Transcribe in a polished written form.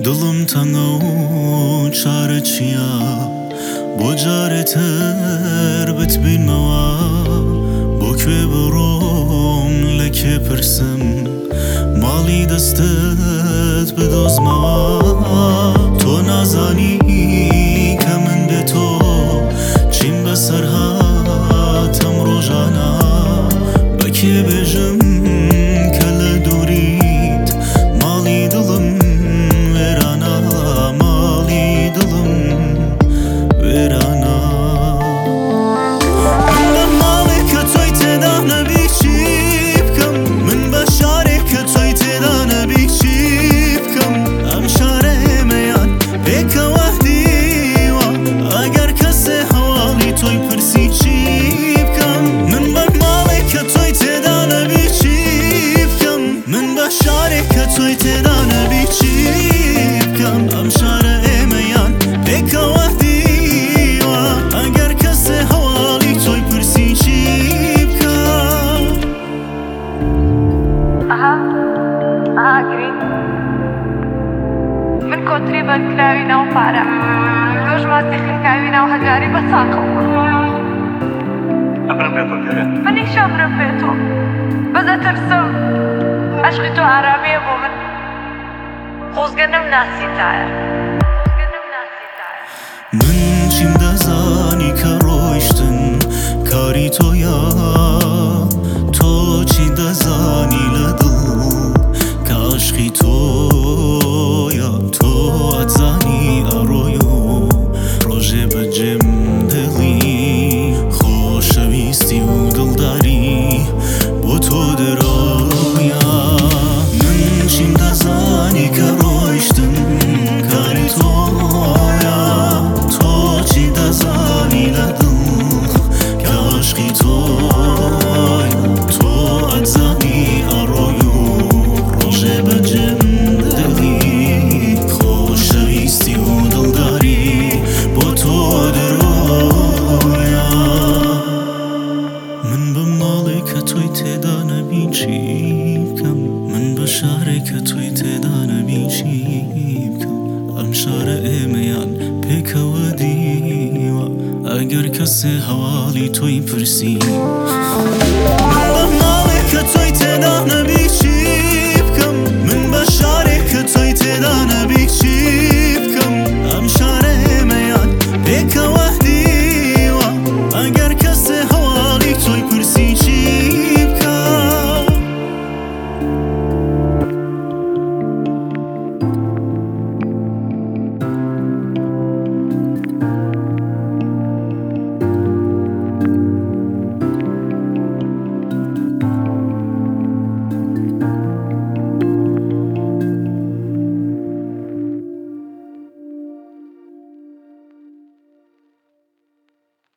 دڵم تەنگە و چارە چییە بۆ جارێتر بتبینمەوە بۆ کوێ بڕۆم لە کێ پرسم ماڵی دەستت بدۆزمەوە تۆ نازانی کە من بێ تۆ چیم بەسەر هاتەم ڕۆژانە بە کێ بێژم کە لە دووریت ماڵی دڵم وێرانە ماڵی دڵم وێرانە من بە ماڵێک کە تۆی تێدا نەبی چی بکەم من بە شارێک کە تۆی تێدا نەبی چی بکەم ئەم شارە ئێمەیان پێکەوە دیوە ئەگەر کەسێ هەواڵی تۆی پرسی چی بکەم من بە ماڵێک کە تۆی تێدا نەبی چی بکەم من بە شارێک کە تۆی تێدا نەبی چی بکەم ئەم شارە ئێمەیان پێکەوە دیوە ئەگەر کەسێ هەواڵی تۆی پرسی چی بکەم گرین من کۆتری بەندکراوی ناو پارە تۆش ماستی خێکاوی ناو هەژاری بە چاقم ئەمرم پێ تۆ منیشە ئەمرم پێ تۆ بەزە ترسم عەشقی تۆ ئارامیە بۆ من خۆزگە نەمناسیتایە من چیم دەزانی کە ڕۆیشتن کاری تۆیە تۆ چی دەزانی لە دڵ کە عەشقی تۆیە تۆ ئەتزانی ئەڕۆی و ڕۆژێ بەجێم دڵی خۆشەویستی و دڵداری بۆ تۆ دەرۆیە من چیم دەزانی کە ڕۆیشتن کاری تۆیە تۆ چی دەزانی لە دڵ کە عەشقی تۆیە تۆ ئەتزانی ئەڕۆی و ڕۆژێ بەجێم دڵی خۆشەویستی و دڵداری بۆ تۆ دەرۆیە من بە ماڵێک کە تۆی تێدا نەبی چی بکەم من بە شارێک کە تۆی تێدا نەبی چی بکەم ئەم شارە ئێمەیان پێکەوە دیوە ئەگەر کەسێ هەواڵی تۆی پرسی